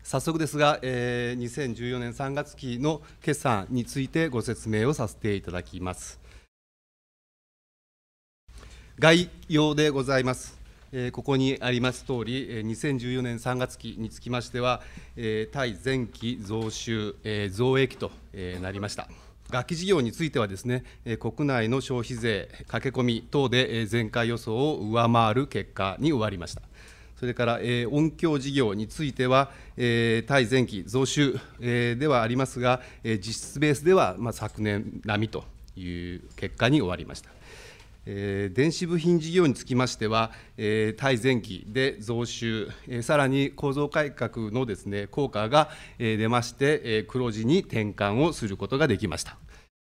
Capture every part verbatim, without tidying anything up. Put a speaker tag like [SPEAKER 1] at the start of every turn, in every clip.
[SPEAKER 1] 早速ですが、えー、にせんじゅうよねんさんがつきの決算についてご説明をさせていただきます。概要でございます。えー、ここにありますとおり、にせんじゅうよねんさんがつきにつきましては、えー、対前期増収、えー、増益と、えー、なりました。楽器事業についてはですね、国内の消費税駆け込み等で前回予想を上回る結果に終わりました。それから、えー、音響事業については、えー、対前期増収、えー、ではありますが、えー、実質ベースでは、まあ、昨年並みという結果に終わりました。えー、電子部品事業につきましては、えー、対前期で増収、えー、さらに構造改革のですね、効果が、えー、出まして、えー、黒字に転換をすることができました。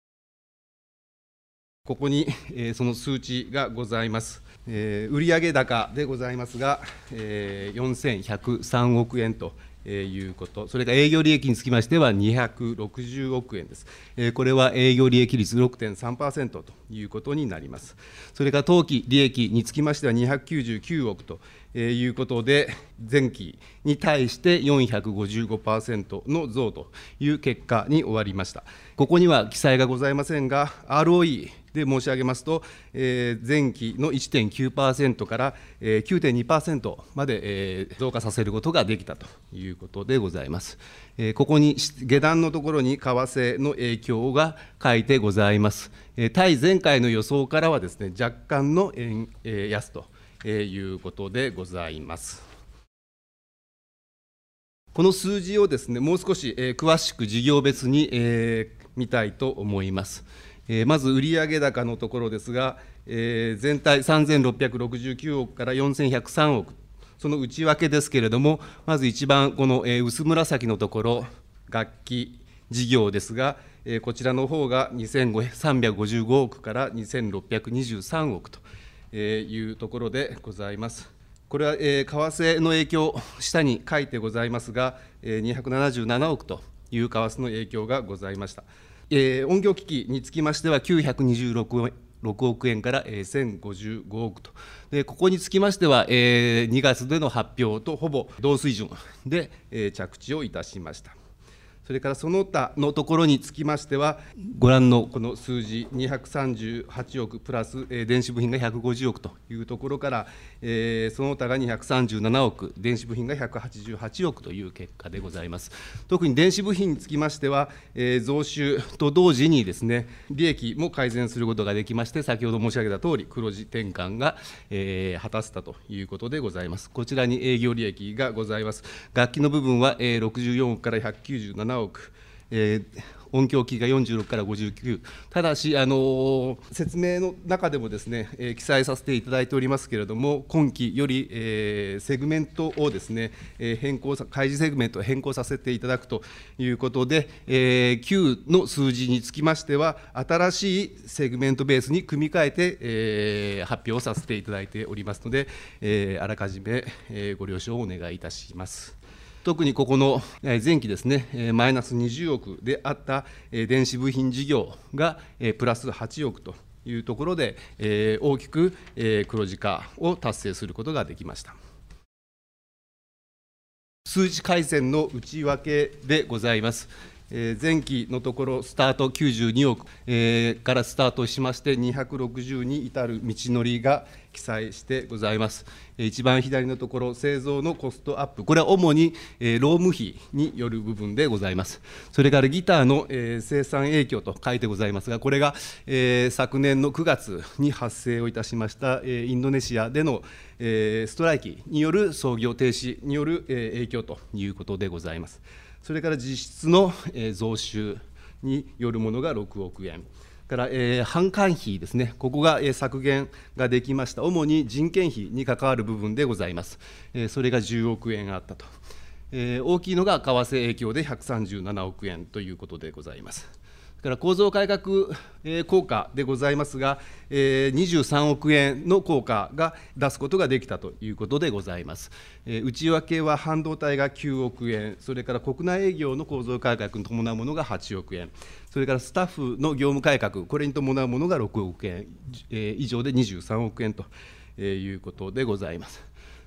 [SPEAKER 1] ここに、えー、その数値がございます。えー、売上高でございますが、えー、よんせんひゃくさんおくえんということ、それから営業利益につきましてはにひゃくろくじゅうおくえんです。えー、これは営業利益率 ろくてんさんパーセント ということになります。それから当期利益につきましてはにひゃくきゅうじゅうきゅうおくということで、前期に対してよんひゃくごじゅうごパーセント の増という結果に終わりました。ここには記載がございませんが、アールオーイーで申し上げますと、えー、前期の いってんきゅうパーセント から、えー、きゅうてんにパーセント まで、えー、増加させることができたということでございます。えー、ここに下段のところに為替の影響が書いてございます。えー、対前回の予想からはですね、若干の円、えー、安ということでございます。この数字をですね、もう少し、えー、詳しく事業別に、えー、見たいと思います。まず売上高のところですが、えー、全体さんぜんろっぴゃくろくじゅうきゅうおくからよんせんひゃくさんおく、その内訳ですけれども、まず一番この、えー、薄紫のところ、楽器事業ですが、えー、こちらの方がにせんさんびゃくごじゅうごおくからにせんろっぴゃくにじゅうさんおくというところでございます。これは、えー、為替の影響、下に書いてございますが、えー、にひゃくななじゅうななおくという為替の影響がございました。えー、音響機器につきましてはきゅうひゃくにじゅうろくおくえんから、えー、せんごじゅうごおくと、でここにつきましては、えー、にがつでの発表とほぼ同水準で、えー、着地をいたしました。それからその他のところにつきましては、ご覧のこの数字、にひゃくさんじゅうはちおくプラス、えー、電子部品がひゃくごじゅうおくというところから、えー、その他がにひゃくさんじゅうななおく、電子部品がひゃくはちじゅうはちおくという結果でございます。特に電子部品につきましては、えー、増収と同時にですね、利益も改善することができまして、先ほど申し上げたとおり、黒字転換が、えー、果たせたということでございます。こちらに営業利益がございます。楽器の部分は、えー、ろくじゅうよんおくからひゃくきゅうじゅうななおく、えー、音響機器がよんじゅうろくからごじゅうきゅう、ただし、あのー、説明の中でもですね、えー、記載させていただいておりますけれども、今期より、えー、セグメントをですね、えー、変更さ、開示セグメントを変更させていただくということで、えー、きゅうの数字につきましては、新しいセグメントベースに組み替えて、えー、発表させていただいておりますので、えー、あらかじめ、えー、ご了承をお願いいたします。特にここの前期ですね、マイナスにじゅうおくであった電子部品事業がプラスはちおくというところで、大きく黒字化を達成することができました。数値改善の内訳でございます。前期のところ、スタートきゅうじゅうにおくからスタートしまして、にひゃくろくじゅうに至る道のりが記載してございます。一番左のところ、製造のコストアップ、これは主に労務費による部分でございます。それからギターの生産影響と書いてございますが、これが昨年のくがつに発生をいたしましたインドネシアでのストライキによる操業停止による影響ということでございます。それから実質の増収によるものがろくおくえん。から、えー、販管費ですね、ここが、えー、削減ができました。主に人件費に関わる部分でございます。えー、それがじゅうおくえんあったと。えー、大きいのが為替影響でひゃくさんじゅうななおくえんということでございます。から構造改革効果でございますが、にじゅうさんおくえんの効果が出すことができたということでございます。内訳は半導体がきゅうおくえん、それから国内営業の構造改革に伴うものがはちおくえん、それからスタッフの業務改革、これに伴うものがろくおくえん以上でにじゅうさんおくえんということでございます。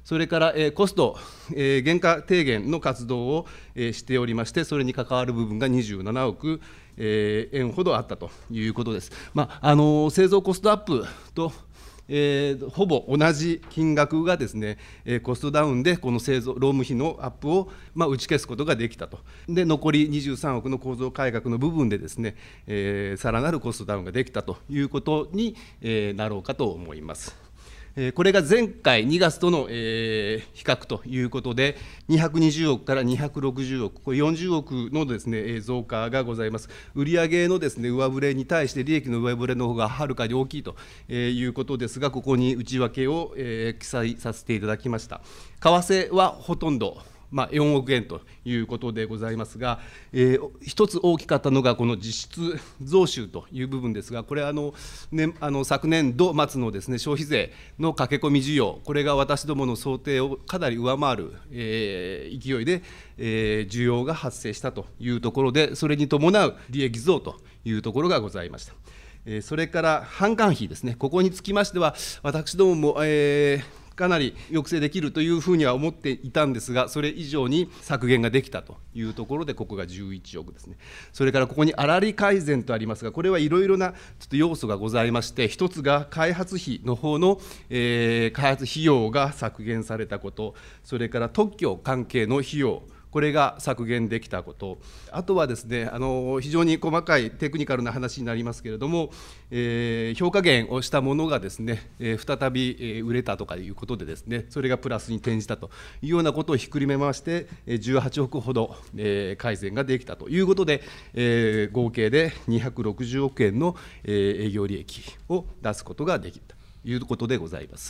[SPEAKER 1] それから、えー、コスト、えー、原価低減の活動を、えー、しておりまして、それに関わる部分がにじゅうななおくえー、円ほどあったということです。まああのー、製造コストアップとえー、ほぼ同じ金額がですね、えー、コストダウンでこの製造労務費のアップを、まあ、打ち消すことができたと。で残りにじゅうさんおくの構造改革の部分でですね、えー、さらなるコストダウンができたということに、えー、なろうかと思います。これが前回にがつとの、えー、比較ということで、にひゃくにじゅうおくからにひゃくろくじゅうおく、これよんじゅうおくのですね、増加がございます。売上のですね、上振れに対して利益の上振れの方がはるかに大きいということですが、ここに内訳を、えー、記載させていただきました。為替はほとんど、まあ、よんおくえんということでございますが、えー、一つ大きかったのが、この実質増収という部分ですが、これあの、ね、あの昨年度末のですね、消費税の駆け込み需要、これが私どもの想定をかなり上回る、えー、勢いで、えー、需要が発生したというところで、それに伴う利益増というところがございました。それから販管費ですね、ここにつきましては、私どもも、えーかなり抑制できるというふうには思っていたんですが、それ以上に削減ができたというところで、ここがじゅういちおくですね。それからここに粗利改善とありますが、これはいろいろなちょっと要素がございまして、一つが開発費の方の、えー、開発費用が削減されたこと、それから特許関係の費用、これが削減できたこと、あとはですね、あの非常に細かいテクニカルな話になりますけれども、えー、評価減をしたものがですね、えー、再び、えー、売れたとかいうことでですね、それがプラスに転じたというようなことをひっくりめまして、じゅうはちおくほど、えー、改善ができたということで、えー、合計でにひゃくろくじゅうおくえんの、えー、営業利益を出すことができたということでございます。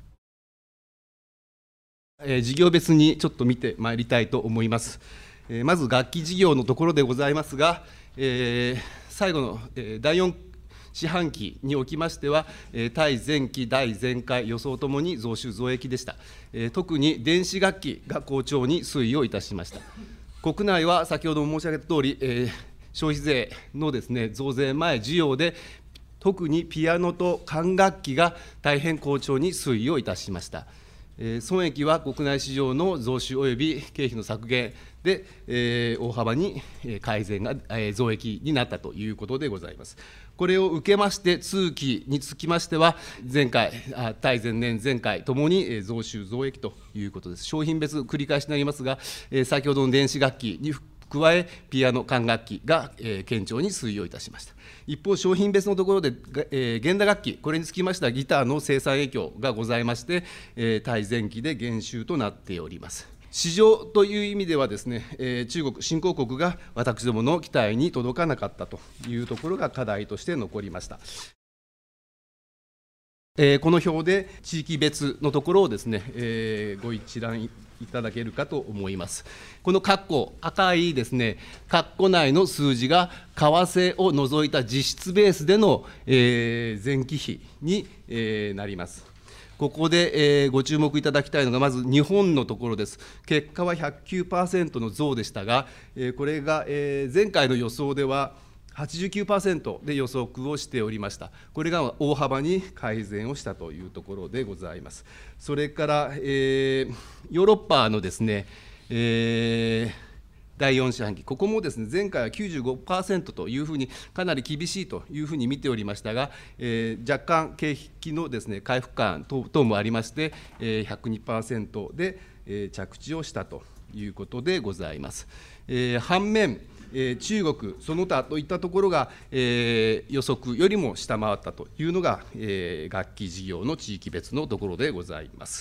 [SPEAKER 1] 事業別にちょっと見てまいりたいと思います。まず楽器事業のところでございますが、えー、最後のだいよん四半期におきましては、対前期、第前回予想ともに増収増益でした。特に電子楽器が好調に推移をいたしました。国内は先ほども申し上げたとおり、えー、消費税のですね、増税前需要で、特にピアノと管楽器が大変好調に推移をいたしました。損益は国内市場の増収および経費の削減で、えー、大幅に改善が、えー、増益になったということでございます。これを受けまして、通期につきましては、前回、対前年、前回ともに増収増益ということです。商品別、繰り返しになりますが、先ほどの電子楽器に加え、ピアノ、管楽器が堅調に推移をいたしました。一方、商品別のところで、えー、弦打楽器、これにつきましては、ギターの生産影響がございまして、えー、対前期で減収となっております。市場という意味ではですね、えー、中国、新興国が私どもの期待に届かなかったというところが課題として残りました。えー、この表で地域別のところをですね、えー、ご一覧いただけるかと思います。この括弧、赤いですね、括弧内の数字が為替を除いた実質ベースでの、えー、前期比に、えー、なります。ここで、えー、ご注目いただきたいのが、まず日本のところです。結果は ひゃくきゅうパーセント の増でしたが、えー、これが、えー、前回の予想では、はちじゅうきゅうパーセント で予測をしておりました。これが大幅に改善をしたというところでございます。それから、えー、ヨーロッパのですね、えーだいよん四半期、ここもですね、前回は きゅうじゅうごパーセント というふうに、かなり厳しいというふうに見ておりましたが、えー、若干、景気のですね、回復感等もありまして、えー、ひゃくにパーセント で、えー、着地をしたということでございます。えー、反面、えー、中国、その他といったところが、えー、予測よりも下回ったというのが、えー、楽器事業の地域別のところでございます。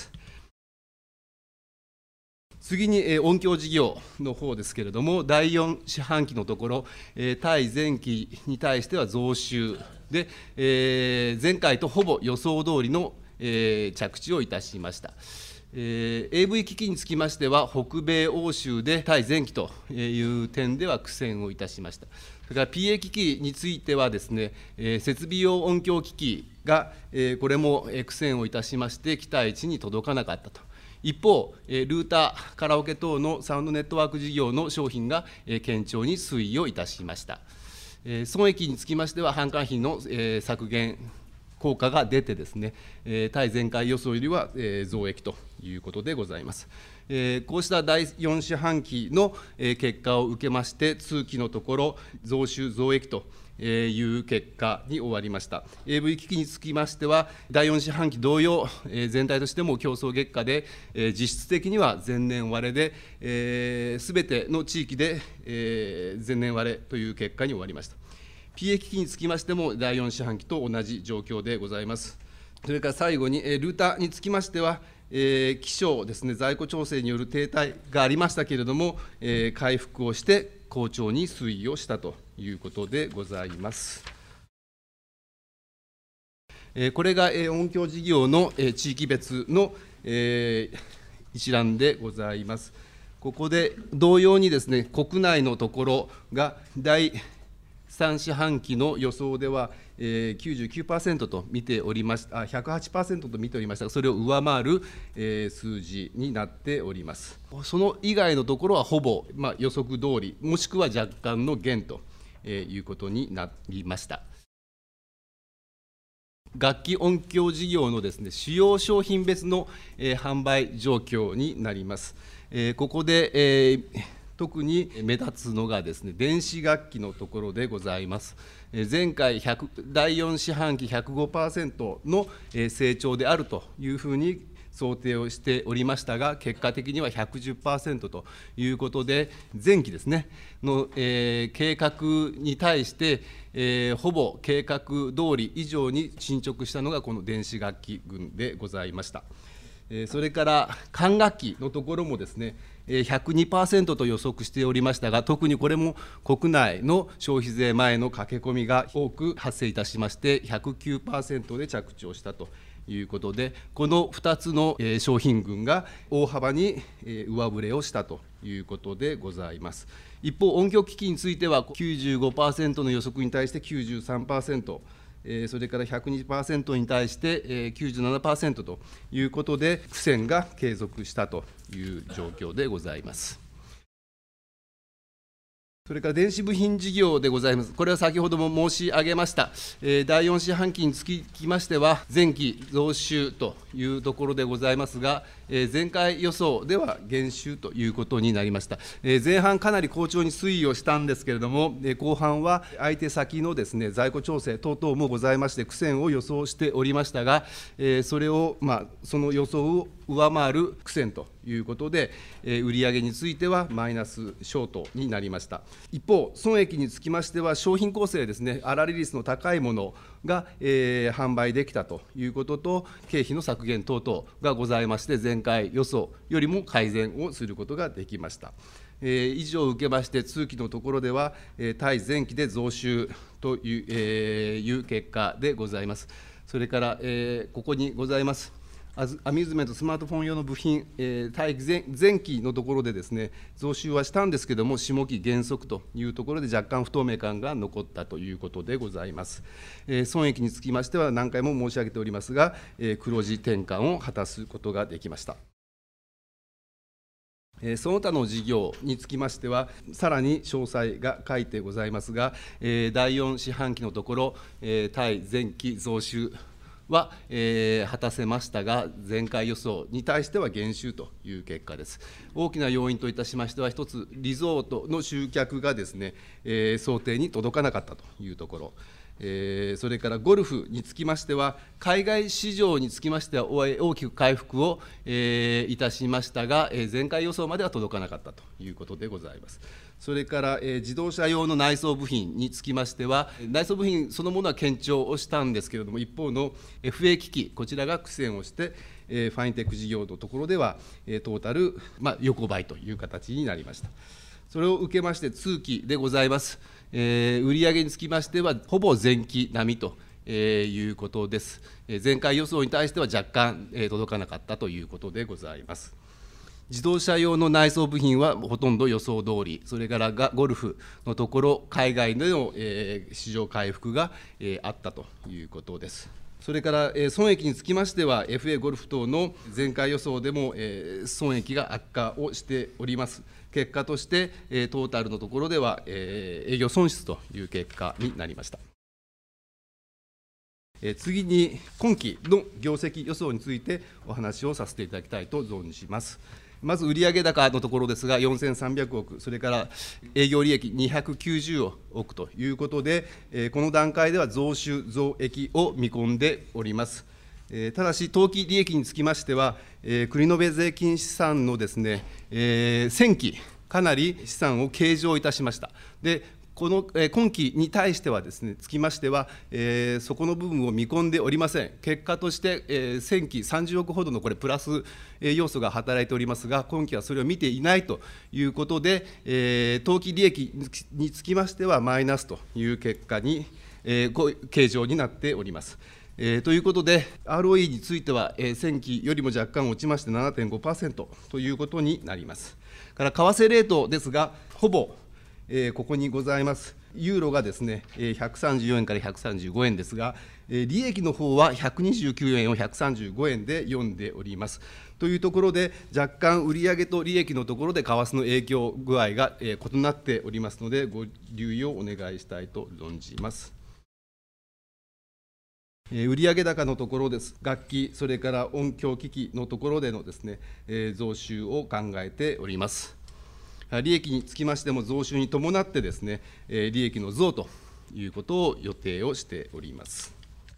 [SPEAKER 1] 次に、えー、音響事業の方ですけれども、だいよん四半期のところ、えー、対前期に対しては増収で、えー、前回とほぼ予想通りの、えー、着地をいたしました。えー、エーブイ 機器につきましては、北米、欧州で対前期という点では苦戦をいたしました。それから ピーエー 機器についてはですね、えー、設備用音響機器が、えー、これも苦戦をいたしまして、期待値に届かなかったと。一方、ルーター、カラオケ等のサウンドネットワーク事業の商品が堅調に推移をいたしました。損益につきましては、販管費の削減、 効果が出てですね、えー、対前回予想よりは、えー、増益ということでございます。えー、こうしただいよん四半期の、えー、結果を受けまして、通期のところ、増収増益という結果に終わりました。エーブイ 機器につきましては、だいよん四半期同様、えー、全体としても競争月下で、えー、実質的には前年割れで、すべ、えー、ての地域で、えー、前年割れという結果に終わりました。ピーエー 機器につきましても、だいよん四半期と同じ状況でございます。それから最後に、ルーターにつきましては、えー、気象ですね、在庫調整による停滞がありましたけれども、えー、回復をして、好調に推移をしたということでございます。えー、これが、えー、音響事業の、えー、地域別の、えー、一覧でございます。ここで同様にですね、国内のところがだいさん四半期の予想では、えー、きゅうじゅうきゅうパーセント と見ておりました、あ、ひゃくはちパーセント と見ておりましたが、それを上回る、えー、数字になっております。その以外のところはほぼ、まあ、予測通り、もしくは若干の減と、えー、いうことになりました。楽器音響事業のですね、主要商品別の、えー、販売状況になります。えー、ここで、えー特に目立つのがですね、電子楽器のところでございます。前回だいよん四半期 ひゃくごパーセント の成長であるというふうに想定をしておりましたが、結果的には ひゃくじゅっパーセント ということで、前期ですねの、えー、計画に対して、えー、ほぼ計画通り以上に進捗したのがこの電子楽器群でございました。それから管楽器のところもですね、ひゃくにパーセント と予測しておりましたが、特にこれも国内の消費税前の駆け込みが多く発生いたしまして、ひゃくきゅうパーセント で着地をしたということで、このふたつの商品群が大幅に上振れをしたということでございます。一方、音響機器については きゅうじゅうごパーセント の予測に対して きゅうじゅうさんパーセント、それから ひゃくにパーセント に対してきゅうじゅうななパーセント ということで、苦戦が継続したという状況でございます。それから電子部品事業でございます。これは先ほども申し上げました、だいよん四半期につきましては、前期増収というところでございますが、前回予想では減収ということになりました。前半、かなり好調に推移をしたんですけれども、後半は相手先のですね、在庫調整等々もございまして、苦戦を予想しておりましたが、それを、まあ、その予想を上回る苦戦ということで、売上についてはマイナスショートになりました。一方、損益につきましては、商品構成ですね、粗利率の高いものが、えー、販売できたということと、経費の削減等々がございまして、前回予想よりも改善をすることができました。えー、以上を受けまして、通期のところでは、えー、対前期で増収という、えー、いう結果でございます。それから、えー、ここにございます。アミューズメント、スマートフォン用の部品、えー、対 前, 前期のところでですね、増収はしたんですけれども、下期減速というところで、若干不透明感が残ったということでございます。えー、損益につきましては、何回も申し上げておりますが、えー、黒字転換を果たすことができました。その他の事業につきましては、さらに詳細が書いてございますが、だいよん四半期のところ、対前期増収は、えー、果たせましたが、前回予想に対しては減収という結果です。大きな要因といたしましては、一つ、リゾートの集客がですね、えー、想定に届かなかったというところ。えー、それからゴルフにつきましては、海外市場につきましては大きく回復を、えー、いたしましたが、えー、前回予想までは届かなかったということでございます。それから、えー、自動車用の内装部品につきましては、内装部品そのものは堅調をしたんですけれども、一方の エフエー 機器、こちらが苦戦をして、えー、ファインテック事業のところでは、えー、トータル、まあ、横ばいという形になりました。それを受けまして、通期でございます。えー、売上につきましては、ほぼ前期並みということです。前回予想に対しては若干届かなかったということでございます。自動車用の内装部品はほとんど予想通り、それからゴルフのところ、海外での市場回復があったということです。それから損益につきましては、エフエー ゴルフ等の前回予想でも損益が悪化をしております。結果として、トータルのところでは営業損失という結果になりました。 え次に今期の業績予想についてお話をさせていただきたいと存じます。まず売上高のところですが、よんせんさんびゃくおく、それから営業利益にひゃくきゅうじゅうおくということで、この段階では増収増益を見込んでおります。ただし、当期利益につきましては、繰延税金資産のですね、先期、かなり資産を計上いたしました。でこの今期に対してはですね、つきましては、えー、そこの部分を見込んでおりません。結果として、えー、先期さんじゅうおくほどのこれプラス要素が働いておりますが、今期はそれを見ていないということで、えー、当期利益につきましてはマイナスという結果に、えー、計上になっております。えー、ということで、アールオーイー については、えー、先期よりも若干落ちまして ななてんごパーセント ということになります。から為替レートですが、ほぼえー、ここにございます、ユーロがですね、ひゃくさんじゅうよえんからひゃくさんじゅうごえんですが、えー、利益の方はひゃくにじゅうきゅうえんをひゃくさんじゅうごえんで読んでおります。というところで、若干売上と利益のところで為替の影響具合が、えー、異なっておりますので、ご留意をお願いしたいと存じます。売上高のところです。楽器、それから音響機器のところでのですね、えー、増収を考えております。利益につきましても増収に伴ってですね、利益の増ということを予定をしております。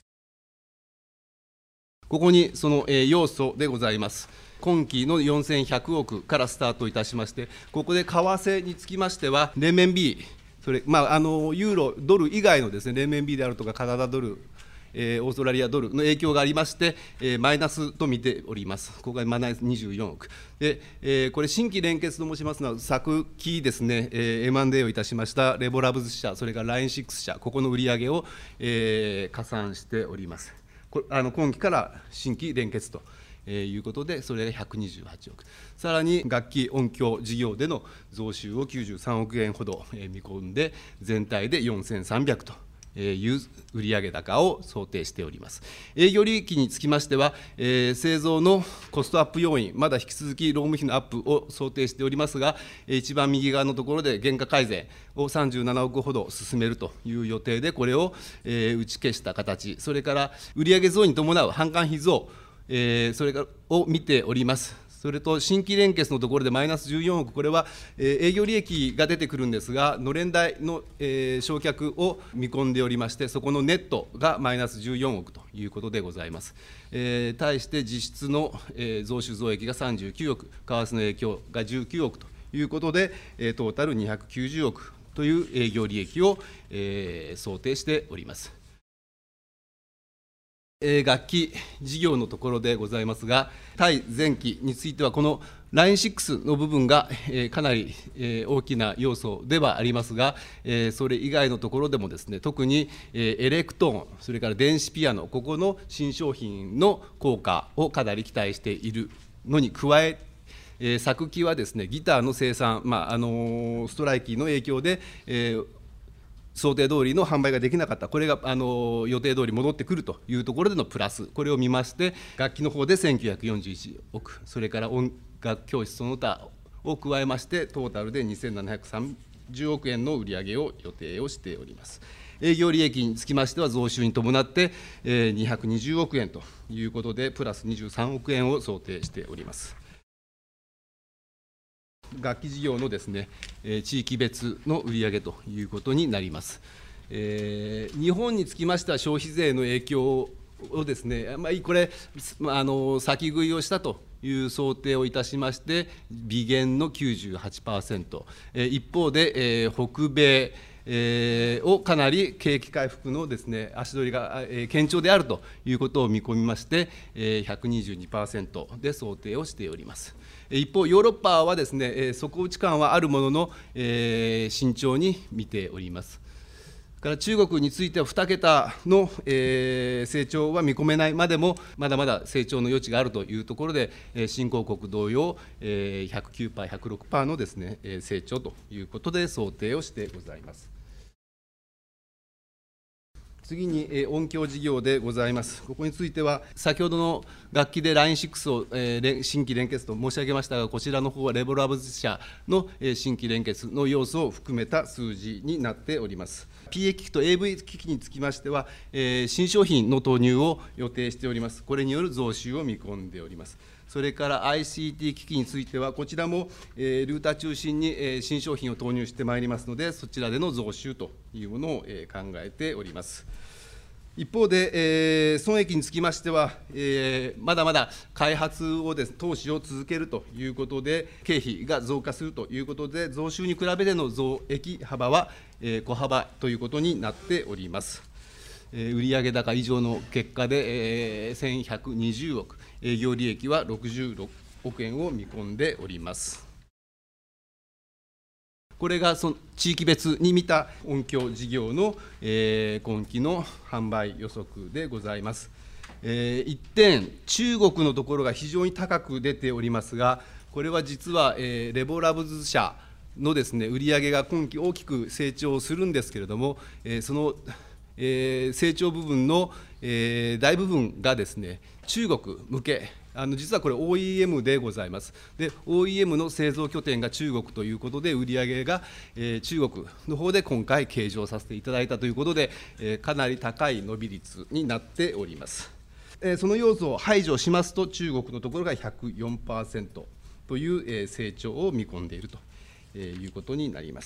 [SPEAKER 1] ここにその要素でございます。今期のよんせんひゃくおくからスタートいたしまして、ここで為替につきましては、レンメンビー、それ、まあ、あのユーロ、ドル以外のですね、レンメンビーであるとか、カナダドル、えー、オーストラリアドルの影響がありまして、えー、マイナスと見ております。ここがマイナスにじゅうよんおく。で、えー、これ、新規連結と申しますのは、昨期ですね、えー、エムアンドエー をいたしましたレボラブズ社、それから ラインシックス 社、ここの売り上げを、えー、加算しております。これあの今期から新規連結と。えー、いうことで、それがひゃくにじゅうはちおく、さらに楽器音響事業での増収をきゅうじゅうさんおくえんほど見込んで、全体でよんせんさんびゃくという売上高を想定しております。営業利益につきましては、えー、製造のコストアップ要因、まだ引き続き労務費のアップを想定しておりますが、一番右側のところで原価改善をさんじゅうななおくほど進めるという予定で、これを、えー、打ち消した形、それから売上増に伴う販管費増、えー、それからを見ております。それと新規連結のところでマイナスじゅうよんおく、これは営業利益が出てくるんですが、のれん代の償却を見込んでおりまして、そこのネットがマイナスじゅうよんおくということでございます。えー、対して実質の増収増益がさんじゅうきゅうおく、為替の影響がじゅうきゅうおくということで、トータルにひゃくきゅうじゅうおくという営業利益を、えー、想定しております。楽器事業のところでございますが、対前期については、この ラインシックス の部分がかなり大きな要素ではありますが、それ以外のところでもですね、特にエレクトーン、それから電子ピアノ、ここの新商品の効果をかなり期待しているのに加え、昨期はですね、ギターの生産、まあ、あのストライキの影響で、えー想定通りの販売ができなかった、これがあの予定通り戻ってくるというところでのプラス、これを見まして、楽器の方でせんきゅうひゃくよんじゅういちおく、それから音楽教室その他を加えまして、トータルでにせんななひゃくさんじゅうおくえんの売り上げを予定をしております。営業利益につきましては、増収に伴ってにひゃくにじゅうおくえんということで、プラスにじゅうさんおくえんを想定しております。楽器事業のですね、地域別の売上ということになります。えー、日本につきましては、消費税の影響をですね、まあ、これ、あの先食いをしたという想定をいたしまして、微減の きゅうじゅうはちパーセント、一方で、えー、北米、えー、をかなり景気回復のですね、足取りが、えー、堅調であるということを見込みまして、えー、ひゃくにじゅうにパーセント で想定をしております。一方、ヨーロッパはですね、えー、底打ち感はあるものの、えー、慎重に見ております。から中国についてはに桁の、えー、成長は見込めないまでも、まだまだ成長の余地があるというところで、えー、新興国同様、えー、ひゃくきゅうパーセント、ひゃくろくパーセントのですね、成長ということで想定をしてございます。 次に、えー、音響事業でございます。ここについては、先ほどの楽器で ラインシックス を、えー、新規連結と申し上げましたが、こちらの方はレボラブズ社の、えー、新規連結の要素を含めた数字になっております。ピーエー 機器と エーブイ 機器につきましては、えー、新商品の投入を予定しております。これによる増収を見込んでおります。それから アイシーティー 機器については、こちらも、えー、ルーター中心に、えー、新商品を投入してまいりますので、そちらでの増収というものを、えー、考えております。一方で、えー、損益につきましては、えー、まだまだ開発をです、投資を続けるということで、経費が増加するということで、増収に比べての増益幅は、えー、小幅ということになっております。えー、売上高以上の結果で、えー、せんひゃくにじゅうおく、営業利益はろくじゅうろくおくえんを見込んでおります。これがその地域別に見た音響事業の、えー、今期の販売予測でございます。えー、一点、中国のところが非常に高く出ておりますが、これは実は、えー、レボラブズ社のですね、売上が今期大きく成長するんですけれども、えー、その、えー、成長部分の、えー、大部分がですね、中国向け、あの実はこれ オーイーエム でございます。で、オーイーエム の製造拠点が中国ということで、売上が、えー、中国の方で今回計上させていただいたということで、えー、かなり高い伸び率になっております。えー、その要素を排除しますと、中国のところが ひゃくよんパーセント という、えー、成長を見込んでいるということになります。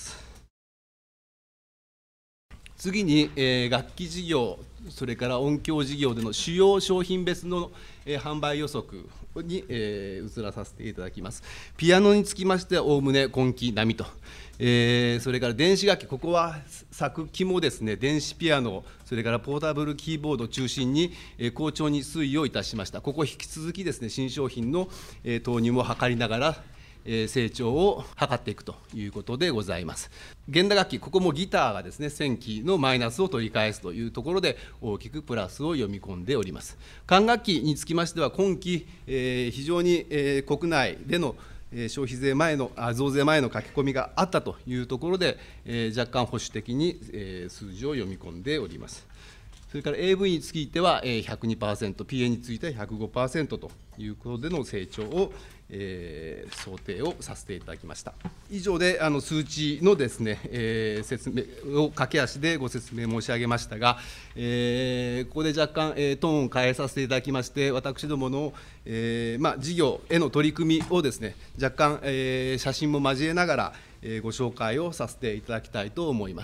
[SPEAKER 1] 次に、えー、楽器事業、それから音響事業での主要商品別の、えー、販売予測に、えー、移らさせていただきます。ピアノにつきましては、おおむね今期並みと、えー、それから電子楽器、ここは昨期もですね、電子ピアノ、それからポータブルキーボードを中心に、えー、好調に推移をいたしました。ここ引き続きですね、新商品の、えー、投入も図りながら、成長を図っていくということでございます。弦打楽器、ここもギターがですね、先期のマイナスを取り返すというところで、大きくプラスを読み込んでおります。管楽器につきましては、今期、えー、非常に、えー、国内での消費税前の、あ増税前の書き込みがあったというところで、えー、若干保守的に、えー、数字を読み込んでおります。それから エーブイ については ひゃくにパーセント、ピーエー については ひゃくごパーセント ということでの成長を、えー、想定をさせていただきました。以上であの数値のですね、えー、説明を駆け足でご説明申し上げましたが、えー、ここで若干、えー、トーンを変えさせていただきまして、私どもの、えーまあ、事業への取り組みをですね、若干、えー、写真も交えながら、えー、ご紹介をさせていただきたいと思います。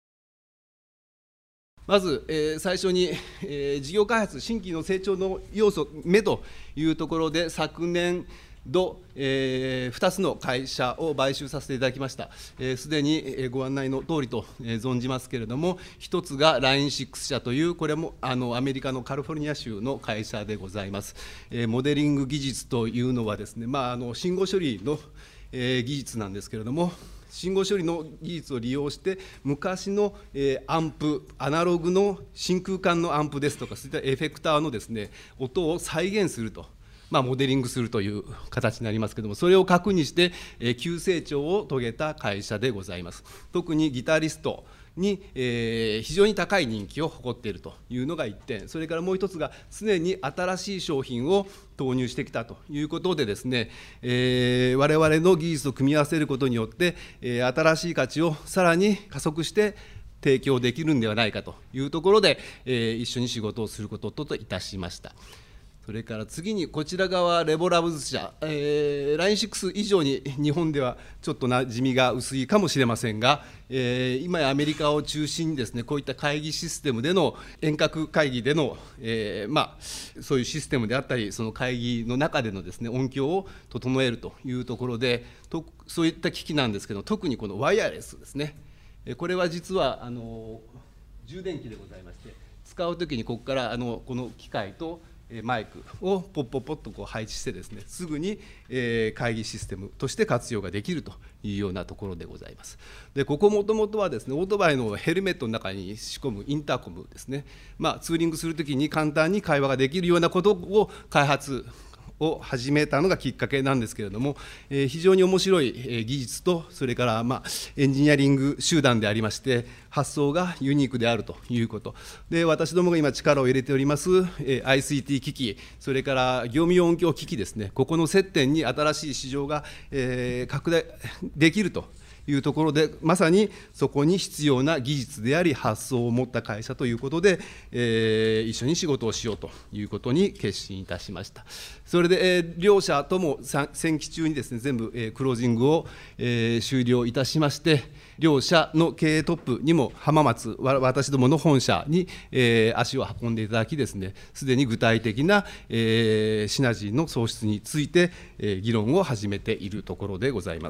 [SPEAKER 1] まず、えー、最初に、えー、事業開発、新規の成長の要素、目というところで、昨年度、えー、ふたつの会社を買収させていただきました。す、えー、で、にご案内の通りと、えー、存じますけれども、ひとつが ラインシックス 社という、これもあのアメリカのカリフォルニア州の会社でございます。えー、モデリング技術というのはですね、まあ、あの信号処理の、えー、技術なんですけれども、信号処理の技術を利用して、昔の、えー、アンプ、アナログの真空管のアンプですとか、そういったエフェクターのですね、音を再現すると、まあ、モデリングするという形になりますけれども、それを核にして、えー、急成長を遂げた会社でございます。特にギタリストに、えー、非常に高い人気を誇っているというのがいってん、それからもう一つが、常に新しい商品を投入してきたということでですね、えー、我々の技術を組み合わせることによって、えー、新しい価値をさらに加速して提供できるんではないかというところで、えー、一緒に仕事をすることといたしました。それから次に、こちら側、レボラブズ社、えー、ラインシックス 以上に日本ではちょっと馴染みが薄いかもしれませんが、えー、今やアメリカを中心にですね、こういった会議システムでの、遠隔会議での、えーまあ、そういうシステムであったり、その会議の中でのですね、音響を整えるというところで、とそういった機器なんですけど、特にこのワイヤレスですね、これは実はあの充電器でございまして、使うときにここからあのこの機械とマイクをポッポッポッとこう配置してですね、すぐに会議システムとして活用ができるというようなところでございます。で、ここもともとはですね、オートバイのヘルメットの中に仕込むインターコムですね、まあ、ツーリングするときに簡単に会話ができるようなことを開発を始めたのがきっかけなんですけれども、えー、非常に面白い技術と、それから、まあ、エンジニアリング集団でありまして、発想がユニークであるということで、私どもが今力を入れております、えー、アイシーティー 機器、それから業務用音響機器ですね、ここの接点に新しい市場が、えー、拡大できるというところで、まさにそこに必要な技術であり発想を持った会社ということで、えー、一緒に仕事をしようということに決心いたしました。それで、えー、両社とも先期中にですね、全部、えー、クロージングを、えー、終了いたしまして、両社の経営トップにも浜松、私どもの本社に、えー、足を運んでいただきですね、すでに具体的な、えー、シナジーの創出について、えー、議論を始めているところでございます。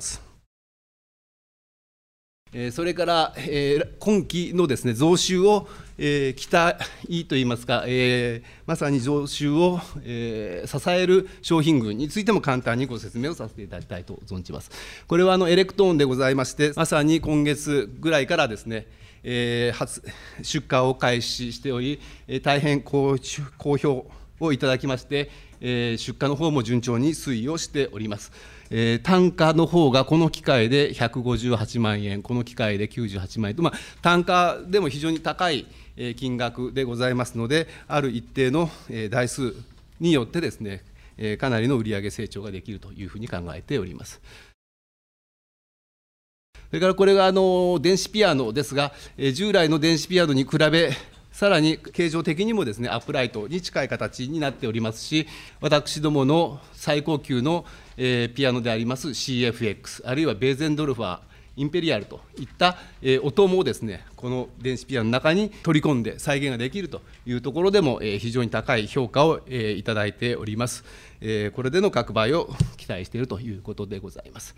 [SPEAKER 1] それから、えー、今期のですね、増収を、えー、期待といいますか、えー、まさに増収を、えー、支える商品群についても簡単にご説明をさせていただきたいと存じます。これはあのエレクトーンでございまして、まさに今月ぐらいからですね、えー、初出荷を開始しており、えー、大変好評をいただきまして、えー、出荷の方も順調に推移をしております。えー、単価の方がこの機械でひゃくごじゅうはちまんえん、この機械できゅうじゅうはちまんえんと、まあ、単価でも非常に高い金額でございますので、ある一定の台数によってですね、かなりの売上成長ができるというふうに考えております。それからこれがあの電子ピアノですが、従来の電子ピアノに比べ、さらに形状的にもですね、アップライトに近い形になっておりますし、私どもの最高級の、えー、ピアノであります シーエフエックス、あるいはベーゼンドルファー、インペリアルといった、えー、音もですね、この電子ピアノの中に取り込んで再現ができるというところでも、えー、非常に高い評価を、えー、いただいております。えー、これでの拡売を期待しているということでございます。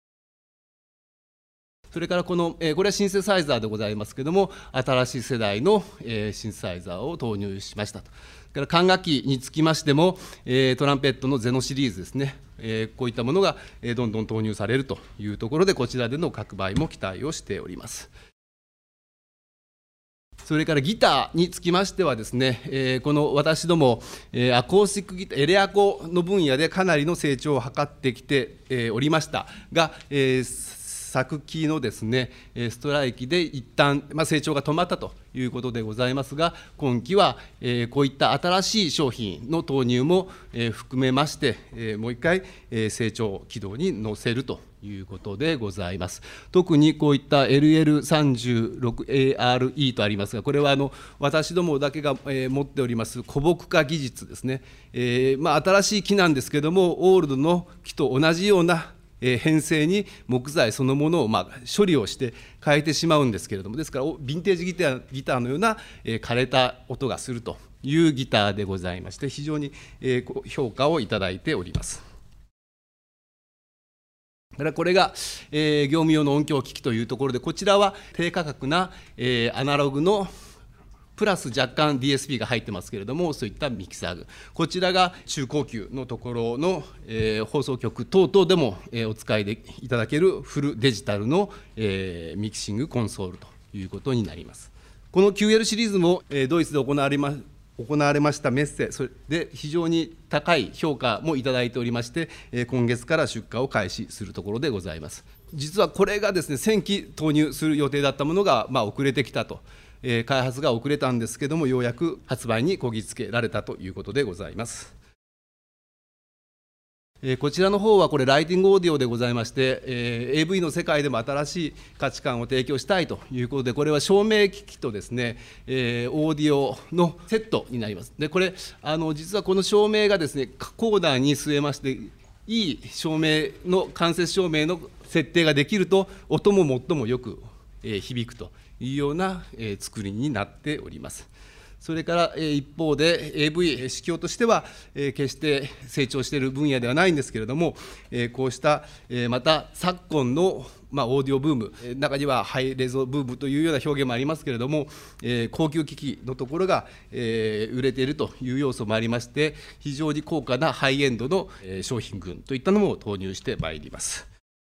[SPEAKER 1] それからこの、えー、これはシンセサイザーでございますけれども、新しい世代の、えー、シンセサイザーを投入しましたと。それから管楽器につきましても、えー、トランペットのゼノシリーズですね、えー、こういったものが、えー、どんどん投入されるというところで、こちらでの拡売も期待をしております。それからギターにつきましてはですね、えー、この私ども、えー、アコースティックギター、エレアコの分野でかなりの成長を図ってきて、えー、おりましたが、えー昨期のですね、ストライキで一旦、まあ、成長が止まったということでございますが、今期は、えー、こういった新しい商品の投入も、えー、含めまして、えー、もう一回、えー、成長軌道に乗せるということでございます。特にこういった エルエルさんじゅうろくエーアールイー とありますが、これはあの私どもだけが、えー、持っております古木化技術ですね、えーまあ、新しい木なんですけれども、オールドの木と同じような編成に木材そのものをまあ処理をして変えてしまうんですけれども、ですからヴィンテージギター、ギターのような枯れた音がするというギターでございまして、非常に評価をいただいております。からこれが、えー、業務用の音響機器というところで、こちらは低価格な、えー、アナログのプラス若干 ディーエスピー が入ってますけれども、そういったミキサー、こちらが中高級のところの、えー、放送局等々でも、えー、お使いでいただけるフルデジタルの、えー、ミキシングコンソールということになります。この キューエル シリーズも、えー、ドイツで行われま行われましたメッセ、それで非常に高い評価もいただいておりまして、えー、今月から出荷を開始するところでございます。実はこれがですね、先期投入する予定だったものが、まあ、遅れてきたと。えー、開発が遅れたんですけれども、ようやく発売にこぎつけられたということでございます。えー、こちらの方はこれライティングオーディオでございまして、えー、エーブイ の世界でも新しい価値観を提供したいということで、これは照明機器とですね、えー、オーディオのセットになります。でこれあの実はこの照明がですね、コーダーに据えまして、いい照明の間接照明の設定ができると、音も最もよく、えー、響くというような、えー、作りになっております。それから、えー、一方で エーブイ 指標としては、えー、決して成長している分野ではないんですけれども、えー、こうした、えー、また昨今の、まあ、オーディオブーム、えー、中にはハイレゾブームというような表現もありますけれども、えー、高級機器のところが、えー、売れているという要素もありまして、非常に高価なハイエンドの、えー、商品群といったのも投入してまいります。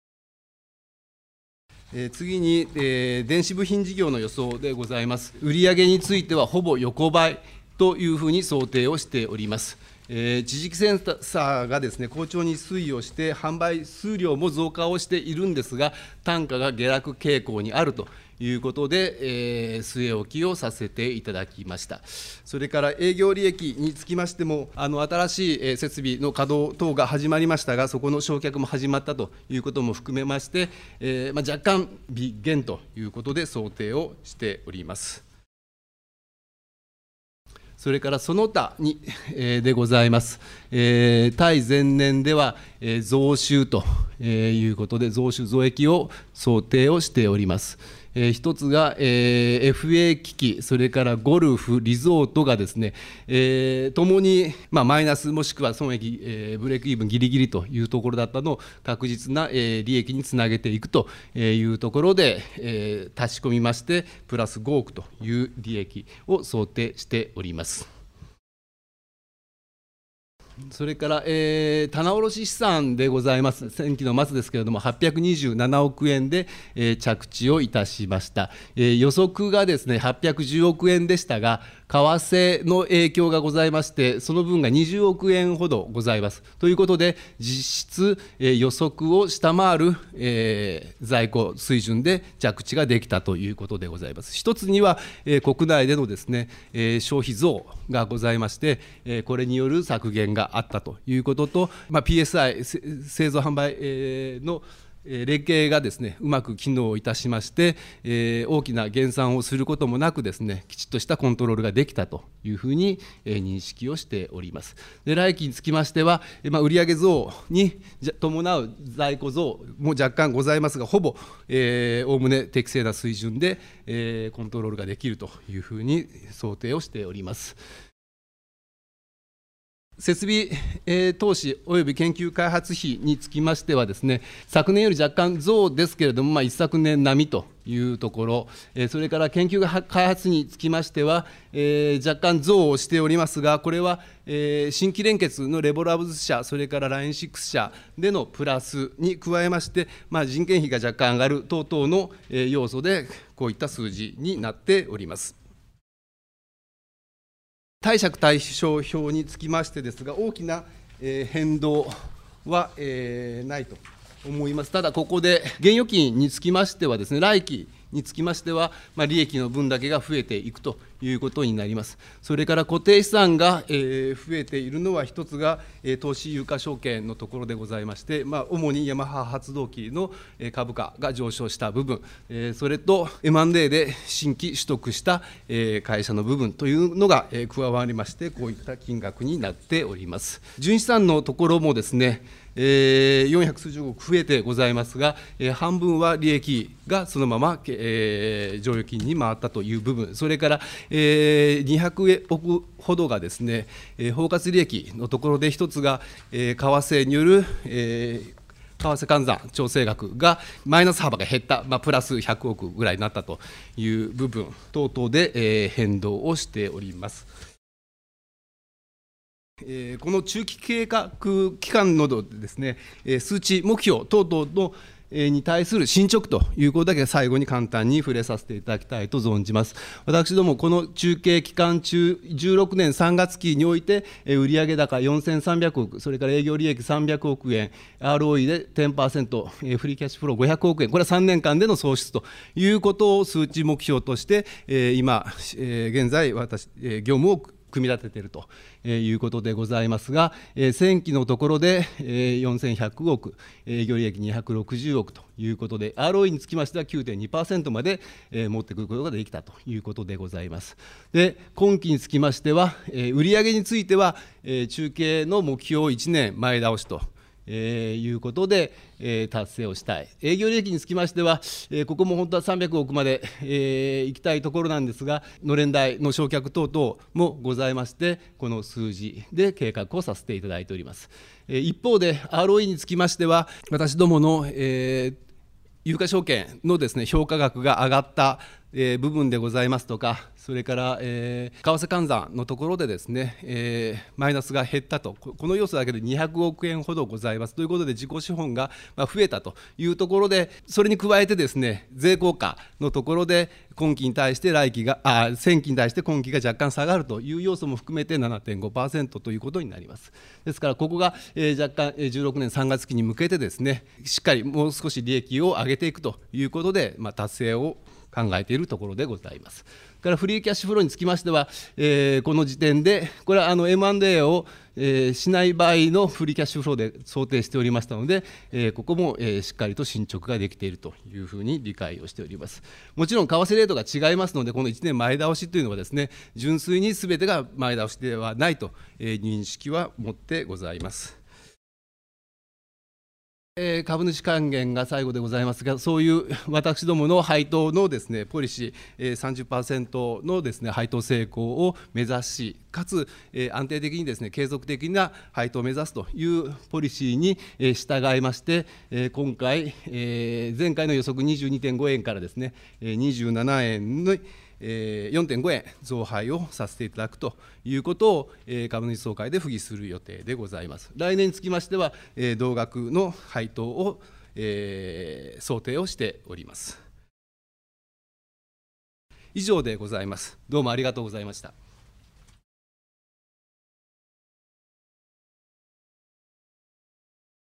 [SPEAKER 1] 次に、えー、電子部品事業の予想でございます。売上についてはほぼ横ばいというふうに想定をしております。 えー、地軸センサーがですね、好調に推移をして、販売数量も増加をしているんですが、単価が下落傾向にあるということで、えー、据え置きをさせていただきました。それから営業利益につきましても、あの新しい設備の稼働等が始まりましたが、そこの償却も始まったということも含めまして、えーまあ、若干微減ということで想定をしております。それからその他に、えー、でございます。えー、対前年では、えー、増収ということで、増収増益を想定をしております。えー、一つが、えー、エフエー 機器、それからゴルフ、リゾートがですね、えー、ともに、まあ、マイナスもしくは損益、えー、ブレイクイーブンギリギリというところだったのを確実な、えー、利益につなげていくというところで、えー、足し込みまして、プラスごおくという利益を想定しております。それから、えー、棚卸資産でございます。先期の末ですけれども、はっぴゃくにじゅうななおくえんで、えー、着地をいたしました。えー、予測がですね、はっぴゃくじゅうおくえんでしたが、為替の影響がございまして、その分がにじゅうおくえんほどございます。ということで、実質、えー、予測を下回る、えー、在庫水準で着地ができたということでございます。一つには、えー、国内でのですね、えー、消費増がございまして、えー、これによる削減があったということと、まあ、ピーエスアイ 製造販売の連携がですね、うまく機能いたしまして、えー、大きな減産をすることもなくですね、きちっとしたコントロールができたというふうに、えー、認識をしております。で、来期につきましては、まあ、売上増に伴う在庫増も若干ございますが、ほぼおおむね適正な水準で、えー、コントロールができるというふうに想定をしております。設備、えー、投資および研究開発費につきましてはですね、昨年より若干増ですけれども、まあ、一昨年並みというところ、えー、それから研究開発につきましては、えー、若干増をしておりますが、これは、えー、新規連結のレボラブズ社、それから ラインシックス 社でのプラスに加えまして、まあ、人件費が若干上がる等々の、えー、要素で、こういった数字になっております。貸借対照表につきましてですが、大きな変動はないと思います。ただ、ここで現預金につきましてはですね、来期につきましては、まあ、利益の分だけが増えていくということになります。それから固定資産が、えー、増えているのは、一つが、えー、投資有価証券のところでございまして、まあ、主にヤマハ発動機の株価が上昇した部分、えー、それと エムアンドエー で新規取得した、えー、会社の部分というのが、えー、加わりまして、こういった金額になっております。純資産のところもですね、えー、よんひゃくすうじゅうおく増えてございますが、えー、半分は利益がそのまま、えー、剰余金に回ったという部分、それから、えー、にひゃくおくほどがですね、えー、包括利益のところで、一つが、えー、為替による、えー、為替換算調整額がマイナス幅が減った、まあ、プラスひゃくおくぐらいになったという部分等々で、えー、変動をしております。えー、この中期計画期間などでですね、えー、数値目標等々のに対する進捗ということだけ最後に簡単に触れさせていただきたいと存じます。私ども、この中継期間中、じゅうろくねんさんがつ期において、売上高よんせんさんびゃくおく、それから営業利益さんびゃくおくえん、アールオーイー で じゅっパーセント、フリーキャッシュフローごひゃくおくえん、これはさんねんかんでの創出ということを数値目標として、今、現在、私、業務を組み立てているということでございますが、先期のところでよんせんひゃくおく、営業利益にひゃくろくじゅうおくということで、アールオーイー につきましては きゅうてんにパーセント まで持ってくることができたということでございます。で、今期につきましては、売上については、中継の目標をいちねんまえ倒しと。えー、いうことで、えー、達成をしたい。営業利益につきましては、えー、ここも本当はさんびゃくおくまで、えー、行きたいところなんですが、のれん代の償却等々もございまして、この数字で計画をさせていただいております。えー、一方で、アールオーイー につきましては、私どもの、えー有価証券のですね、評価額が上がったえー部分でございますとか、それから、えー為替換算のところでですね、えーマイナスが減ったと、ここの要素だけでにひゃくおくえんほどございますということで、自己資本がまあ増えたというところで、それに加えてですね、税効果のところで、今期に対して来期が、あ先期に対して今期が若干下がるという要素も含めて ななてんごパーセント ということになります。ですから、ここが、えー若干、えーじゅうろくねんさんがつ期に向けてですね、しっかりもう少し利益を上げていくということで、まあ、達成を考えているところでございます。からフリーキャッシュフローにつきましては、えーこの時点で、これはあの エムアンドエー を、えーしない場合のフリーキャッシュフローで想定しておりましたので、えーここも、えーしっかりと進捗ができているというふうに理解をしております。もちろん為替レートが違いますので、このいちねんまえ倒しというのはですね、純粋にすべてが前倒しではないと、えー認識は持ってございます。えー株主還元が最後でございますが、そういう私どもの配当のですねポリシー、えー、さんじゅっパーセント のですね配当成功を目指し、かつ、えー安定的にですね継続的な配当を目指すというポリシーにえー従いまして、えー今回、えー前回の予測にじゅうにてんごえんからですね、えーにじゅうななえんのえーよんてんごえん増配をさせていただくということを、えー株主総会で付議する予定でございます。来年につきましては、えー同額の配当を、えー想定をしております。以上でございます。どうもありがとうございました。